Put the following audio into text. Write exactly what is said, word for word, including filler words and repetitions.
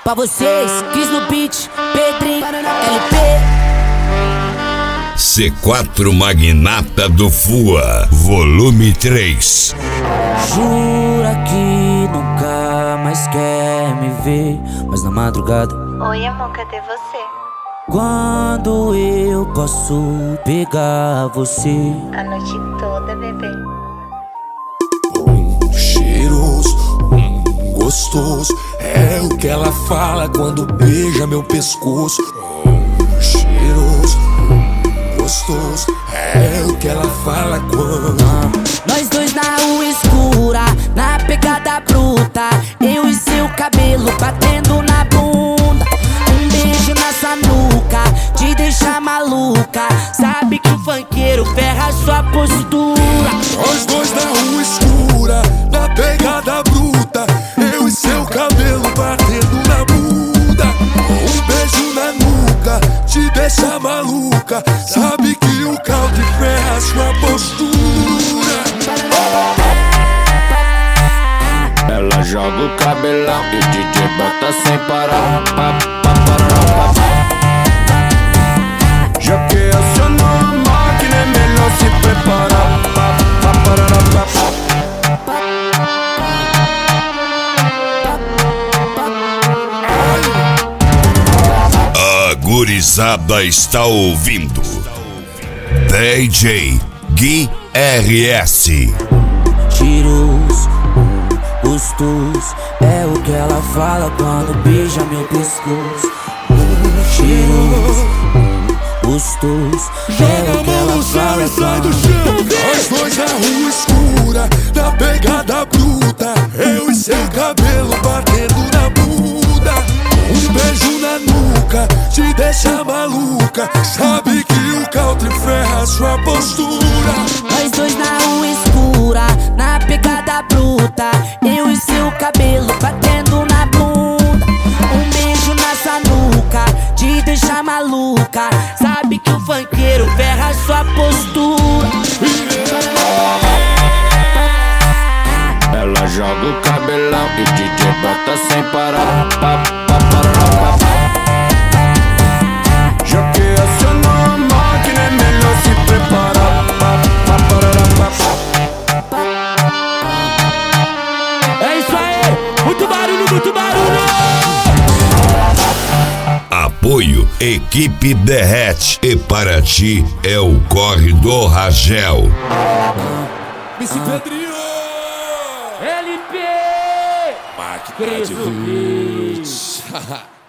Pra vocês, Cris no beat, Pedrinho, L P. C quatro Magnata do Fua, volume três. Jura que nunca mais quer me ver, mas na madrugada. Oi, amor, cadê você? Quando eu posso pegar você? A noite toda, bebê. Um cheiroso, um gostoso, é o que ela fala quando beija meu pescoço. Um cheiroso, um gostoso, é o que ela fala quando Nós dois na rua escura, na pegada bruta, eu e seu cabelo batendo na bunda. Um beijo nessa nuca, te deixa maluca. Sabe que o funkeiro ferra sua postura. nós dois na rua escura, na pegada bruta, eu e seu cabelo batendo na bunda. Um beijo na nuca, te deixa maluca. Sabe que o country ferra sua postura. Ela joga o cabelão e o D J bota sem parar. Pa, pa, parará, pa. Já que acionou a máquina, é melhor se preparar. Pa, pa, parará, pa, pa. A gurizada está ouvindo D J Gui R S. Cheiroso, um gostoso, é o que ela fala quando beija meu pescoço. Um cheiroso, um gostoso, é o que ela fala quando Nós dois na rua escura, na pegada bruta, eu e seu cabelo batendo na bunda. Um beijo na nuca, te deixa maluca. Sabe que o country ferra sua postura. Nós dois na rua escura, na pegada bruta, eu e seu cabelo batendo na bunda. Um beijo nessa nuca, te deixa maluca. Sabe que o funkeiro ferra sua postura. Ela joga o cabelão e o D J bota sem parar. Pa, pa, parará, pa, pa. Já que acionou a máquina, é melhor se preparar. Pa, pa, parará, pa, pa. É isso aí, muito barulho, muito barulho. Apoio Equipe Derrete. E para ti é o corre do Ragel. Esse Pedrinho! L P! Máquina de beats.